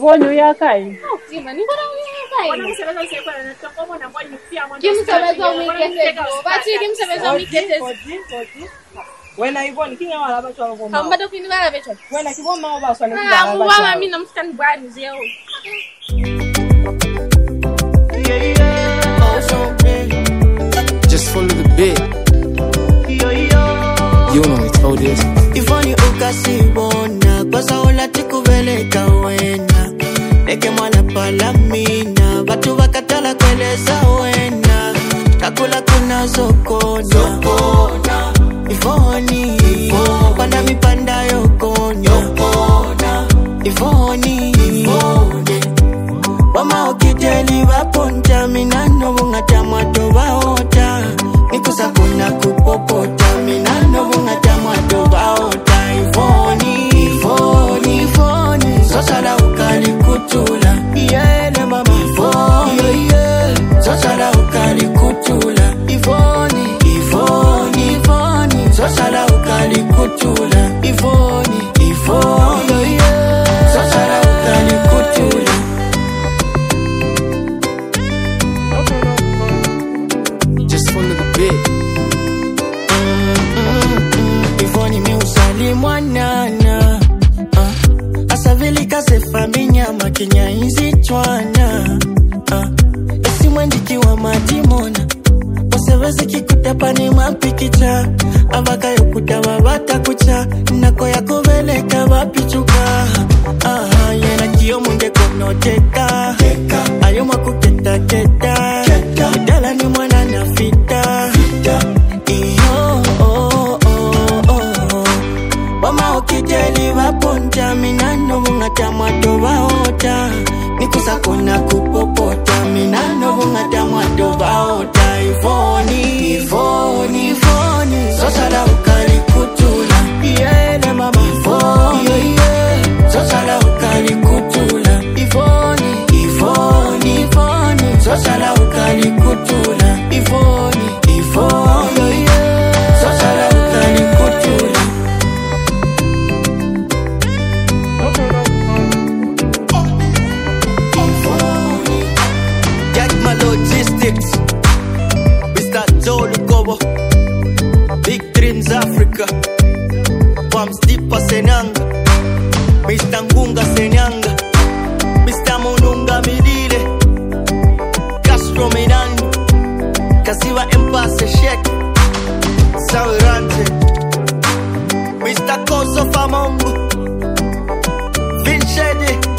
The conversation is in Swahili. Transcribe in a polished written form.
Wonyo ya kai. Sima ni kona kai. Kimsebeza umikete. Bachi kimsebeza umikete. Wena Yvonne kinga wala ba chwa ngoma. Hamba dokini wala becho. Wena kiboma ba swa na ba. Mama mimi namskan brand zeo. Just follow the beat. You know it's all this. Yvonne ukasibona kwasa ola tikubeleka wena. Neke mwana palamina watu wakatala kweleza wena. Kakula kuna zokona Yvonne Panda mipanda yokonya Yvonne Wama okiteli waponja minano wungata mwato waota Nikusa kuna kupopota minano wungata mwato waota Yvonne Sosala ukali kutula Yele mama Yvonne Sosala ukali kutula Yvonne Sosala ukali kutula Yvonne Sosala ukali kutula Just follow the beat. Yvonne mi usali mwanana Asavili kase faminya makinya hizi chwana Esi mwendiki wa matimona Wasewezi kikutepa ni mapikicha Avaka yokuta wawata kucha Nako ya kuveleka wapichuka Yena kiyo munge konoteka Ayo makuketa keta Midala ni mwana na fita Iyo Wama okijeli waponja Minano mungata mwato waota Nikusa kuna kupopota Minano mungata mwato waota Yvonne Sosala ukali kutula Yele mama Yvonne Sosala ukali kutula Yvonne Sosala ukali kutula Yvonne Sosala ukali kutula Jackma Logistics Mr. Joe Lukobo Big Dreams Africa Pams Dipa Senanga Mr. Ngunga Senyanga Mr. Mununga Midile Castro Minani Kasiwa Empase Shek Sawirante Mr. Koso Famongo Vinchedi